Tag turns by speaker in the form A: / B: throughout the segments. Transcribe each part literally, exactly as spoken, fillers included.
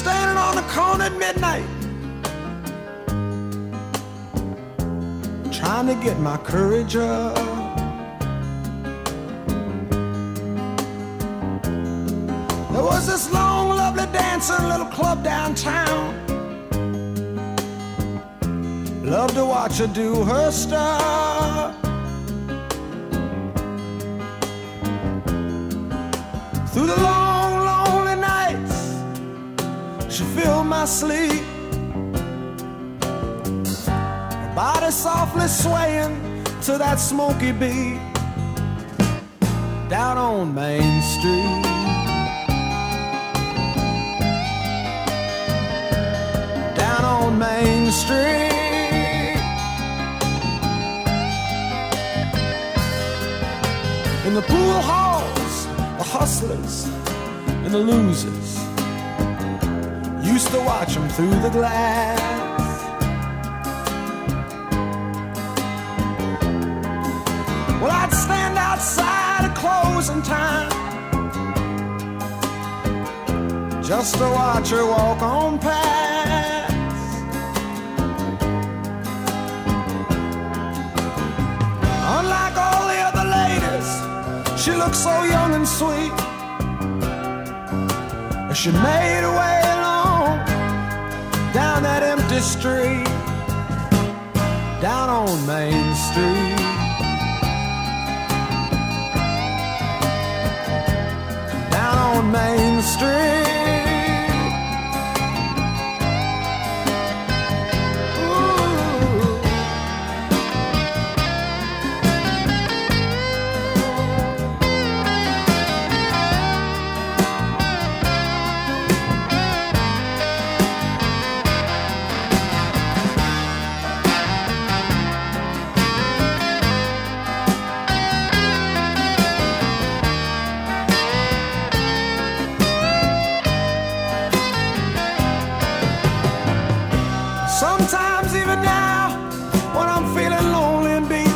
A: standing on the corner at midnight, trying to get my courage up. There was this long, lovely dancing little club downtown. Love to watch her do her stuff. Through the long, lonely nights, she filled my sleep. Her body softly swaying to that smoky beat. Down on Main Street, down on Main Street. In the pool halls, the hustlers and the losers used to watch them through the glass. Well, I'd stand outside at closing time just to watch her walk on past. Unlike all the other ladies, she looked so young and sweet. She made her way along down that empty street, down on Main Street, down on Main Street. Sometimes even now, when I'm feeling lonely and beat,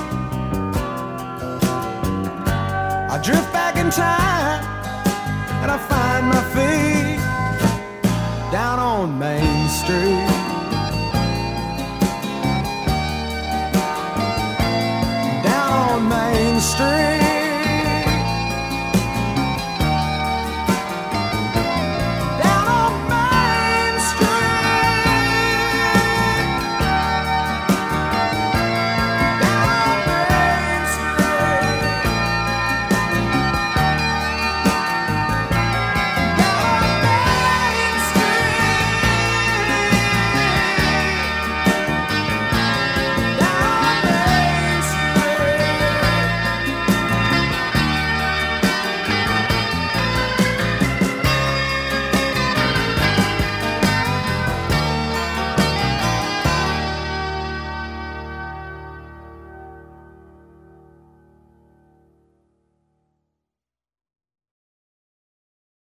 A: I drift back in time and I find my feet down on Main Street.